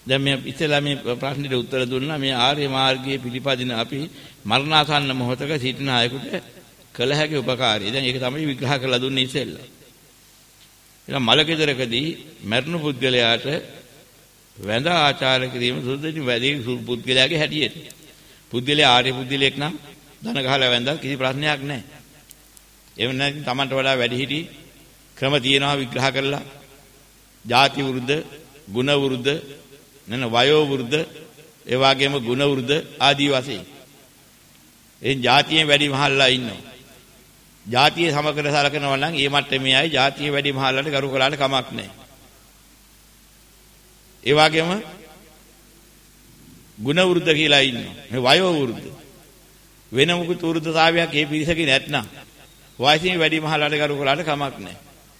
දැන් මේ ඉතලා මේ ප්‍රශ්නෙට උත්තර දුන්නා මේ ආර්ය මාර්ගයේ පිළිපදින අපි මරණාසන්න මොහොතක සිටින අයෙකුට කළ හැකි උපකාරය. දැන් ඒක තමයි විග්‍රහ කරලා දුන්නේ ඉතින්ලා. ඒක මලකෙදරකදී මරණ පුද්ගලයාට වැඳ ආචාර කිරීම සුදුසු වැඩි පුද්ගලයාගේ හැටියට. පුද්ගලයා ආර්ය පුද්ගලයෙක් නම් ධන ගහලා වැඳලා කිසි ප්‍රශ්නයක් නැහැ. එහෙම නැත්නම් Tamanට වඩා වැඩි හිටි ක්‍රම තියෙනවා විග්‍රහ කරලා. ಜಾති වෘද්ධ, ගුණ වෘද්ධ, වයෝ වෘද්ධ, ඒ වගේම ගුණ වෘද්ධ ආදී වශයෙන්. එයින් ಜಾතියෙන් වැඩි මහල්ලා ඉන්නවා. ಜಾතිය සමකර සලකනවා නම් ඒ මට්ටමේ අය ಜಾතිය වැඩි මහල්ලාට ගරු කළාට කමක් නැහැ. ඒ වගේම ගුණ වෘද්ධ කියලා ඉන්නවා. මේ වයෝ වෘද්ධ. වෙන මොකුත් වෘද්ධතාවයක් ඒ පිරිසකේ නැත්නම් වයසින් වැඩි මහල්ලාට ගරු කළාට කමක් නැහැ.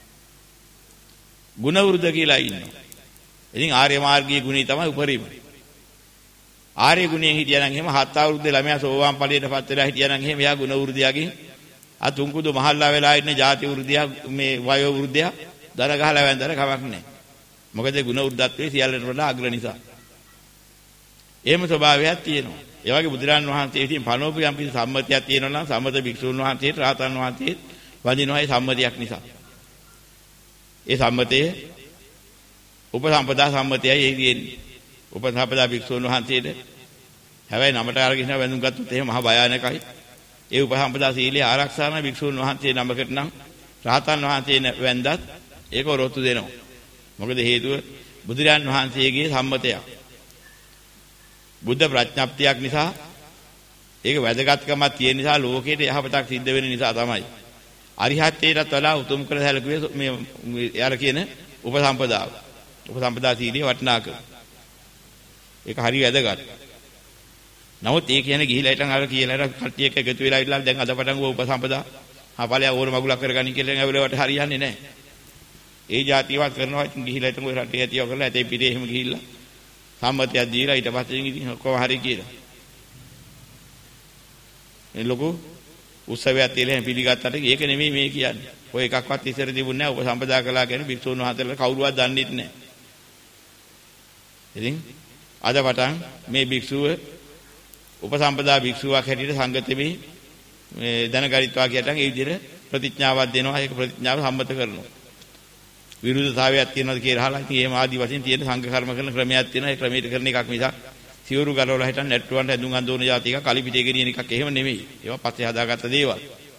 ගුණ වෘද්ධ කියලා ඉන්නවා. ඉතින් ආර්ය මාර්ගයේ ගුණය තමයි උපරිම. ආර්ය ගුණයෙන් හිටියා නම් එහෙම 7 අවුරුද්දේ ළමයා සෝවාන් ඵලයටපත් වෙලා හිටියා නම් එහෙම එයා ගුණ වෘද්ධියකින් තුන්කුදු මහල්ලා වෙලා ඉන්න ಜಾති වෘද්ධිය මේ වයෝ වෘද්ධිය දර ගහලා වැන්දර කමක් නැහැ. මොකද ගුණ වෘද්ධත්වයේ සියල්ලට වඩා අග්‍ර නිසා. එහෙම ස්වභාවයක් තියෙනවා. ඒ වගේ බුදුරන් වහන්සේ ඉතින් පනෝපු යම් කිසි සම්මතියක් තියෙනවා නම් සම්මත භික්ෂුන් වහන්සේට රහතන් වහන්සේ වදිනවා ඒ සම්මතියක් නිසා. ඒ සම්මතයේ උපසම්පදා සම්මතයයි ඒ කියන්නේ. උපසම්පදා භික්ෂුන් වහන්සේට හැබැයි නමට අරගෙන වැඳුම් ගත්තොත් එහෙම මහ භයානකයි. ඒ උපසම්පදා සීලය ආරක්ෂාන භික්ෂුන් වහන්සේ නමකට නම් රහතන් වහන්සේ වැඳත් ඒක රොත්තු දෙනවා. මොකද හේතුව බුදුරන් වහන්සේගේ සම්මතයක්. බුද්ධ ප්‍රඥප්තියක් නිසා ඒක වැදගත්කමක් තියෙන නිසා ලෝකෙට යහපතක් සිද්ධ වෙන නිසා තමයි. අරිහත්ත්වයටත් වඩා උතුම් කළ සැලකුවේ මේ යාර කියන උපසම්පදාව. උපසම්පදා සීලයේ වටිනාකම. ඒක හරි වැදගත්. නමුත් ඒ කියන්නේ ගිහිලා හිටන් අර කියලා කට්ටිය එක්ක එකතු වෙලා ඉල්ලලා දැන් අද පටන් ගෝ උපසම්පදා හපලයා ඕන මගුලක් කරගනි කියලා ඇවිල්ලාට හරියන්නේ නැහැ. ඒ જાතියවත් කරනවා ඉතින් ගිහිලා හිටන් ඔය රටේ ඇතිව කරලා ඇතේ පිටේ එහෙම ගිහිල්ලා සම්මතයක් දීලා ඊට පස්සේ ඉතින් ඔක්කොම හරි කියලා. මේ ලොකු උත්සවයක් තියලා පිළිගත්තට ඒක නෙමෙයි මේ කියන්නේ. ඔය එකක්වත් ඉස්සර තිබුණේ නැහැ. උපසම්පදා කළා කියන්නේ භික්ෂුන් වහන්සේලා කවුරුවත් දන්නේ නැහැ. ඉතින් අද පටන් මේ භික්ෂුව උපසම්පදා භික්ෂුවක් හැටියට සංගතෙමි මේ දැනගරිත්වා කියටන් ඒ විදිහට ප්‍රතිඥාවක් දෙනවා. ඒක ප්‍රතිඥාව සම්මත කරනවා. විරුද්ධතාවයක් තියෙනවද කියලා අහලා ඉතින් එහෙම ආදි වශයෙන් තියෙන සංඝ කර්ම කරන ක්‍රමයක් තියෙනවා. ඒ ක්‍රමයට කරන එකක් මිසක් සිවුරු ගලවලා හිටන් නැට්ටුවන්ට ඇඳුම් අඳෝන જાති එක කලිපිටේ ගෙනියන එකක් එහෙම නෙමෙයි. ඒවා පස්සේ හදාගත්ත දේවල්.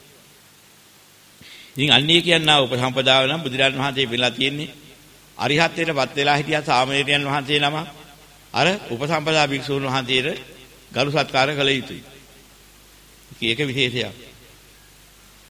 ඉතින් අන්නේ කියනවා උපසම්පදාව නම් බුදුරජාණන් වහන්සේ පිළිලා තියෙන්නේ අරිහත්ත්වයටපත් වෙලා හිටියා සාමණේරයන් වහන්සේ නම අර උපසම්පදා භික්ෂුන් වහන්සේට ගරු සත්කාර කළ යුතුයි. ඒක විශේෂයක්.